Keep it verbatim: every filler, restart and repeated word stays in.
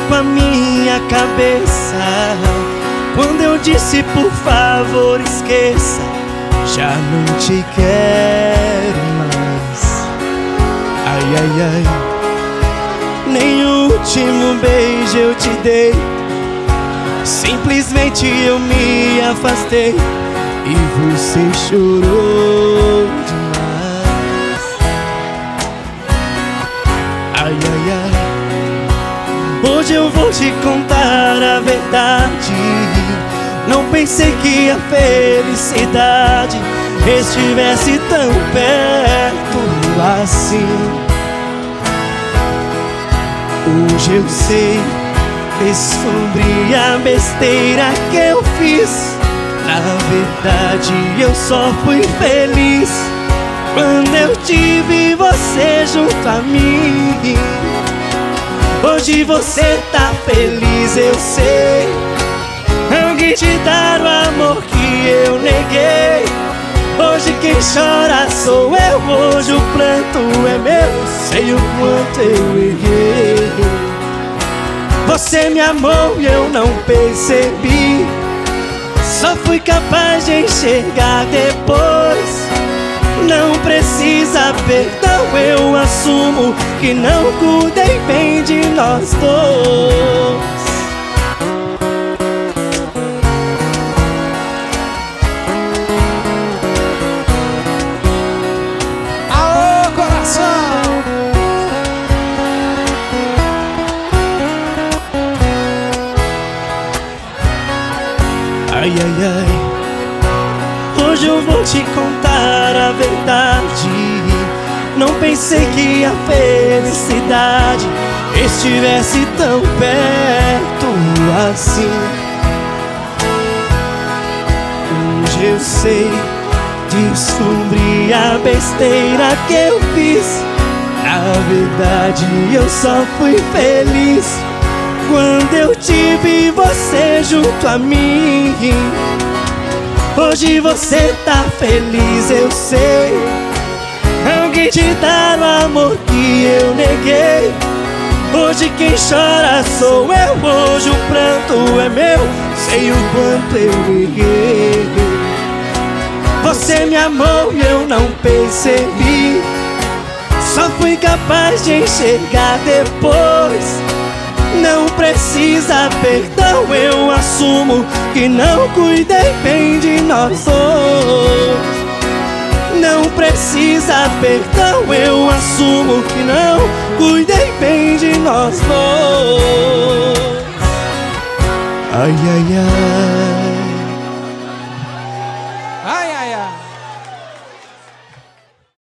com a minha cabeça quando eu disse por favor esqueça. Já não te quero mais. Ai, ai, ai. Nem o último beijo eu te dei. Simplesmente eu me afastei e você chorou demais. Ai, ai, ai. Hoje eu vou te contar a verdade. Não pensei que a felicidade estivesse tão perto assim. Hoje eu sei, descobri a besteira que eu fiz. Na verdade eu só fui feliz quando eu tive você junto a mim. Hoje você tá feliz, eu sei. Alguém te dar o amor que eu neguei. Hoje quem chora sou eu, hoje o pranto é meu. Sei o quanto eu errei. Você me amou e eu não percebi. Só fui capaz de enxergar depois. Não precisa perdão, eu assumo que não cuidei bem de nós dois. Alô, coração! Ai, ai, ai. Hoje eu vou te contar a verdade. Não pensei que a felicidade estivesse tão perto assim. Hoje eu sei, descobri a besteira que eu fiz. Na verdade eu só fui feliz quando eu tive você junto a mim. Hoje você tá feliz, eu sei. Alguém te dar o amor que eu neguei. Hoje quem chora sou eu, hoje o pranto é meu. Sei o quanto eu errei. Você me amou e eu não percebi. Só fui capaz de enxergar depois. Não precisa perdão, eu assumo que não cuidei bem de nós dois. Não precisa perdão, eu assumo que não cuidei bem de nós dois. Ai, ai, ai.